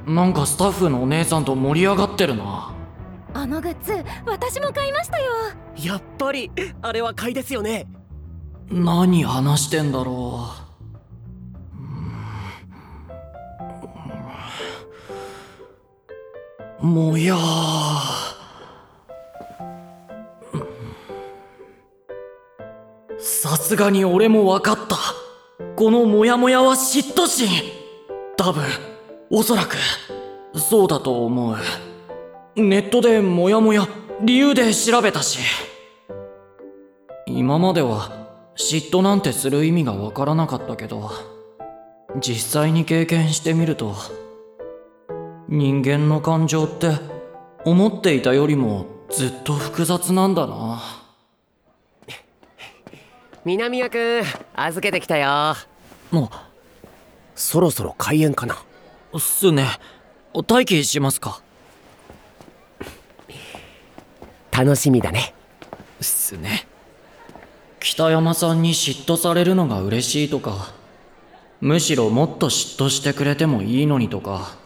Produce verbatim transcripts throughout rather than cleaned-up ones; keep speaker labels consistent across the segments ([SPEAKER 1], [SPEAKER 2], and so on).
[SPEAKER 1] なんかスタッフのお姉さんと盛り上がってるな。
[SPEAKER 2] あのグッズ私も買いましたよ。
[SPEAKER 3] やっぱりあれは買いですよね。
[SPEAKER 1] 何話してんだろう。もやー。さすがに俺も分かった。このモヤモヤは嫉妬心。多分おそらくそうだと思う。ネットでモヤモヤ理由で調べたし。今までは嫉妬なんてする意味が分からなかったけど、実際に経験してみると、人間の感情って思っていたよりもずっと複雑なんだな。
[SPEAKER 3] 南谷くん預けてきたよ。
[SPEAKER 1] あ、
[SPEAKER 3] そろそろ開演かな。
[SPEAKER 1] っすね。待機しますか。
[SPEAKER 3] 楽しみだね。
[SPEAKER 1] っすね。北山さんに嫉妬されるのが嬉しいとか、むしろもっと嫉妬してくれてもいいのにとか。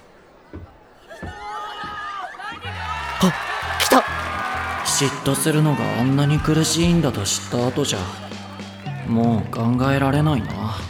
[SPEAKER 3] あ、来た。
[SPEAKER 1] 嫉妬するのがあんなに苦しいんだと知った後じゃもう考えられないな。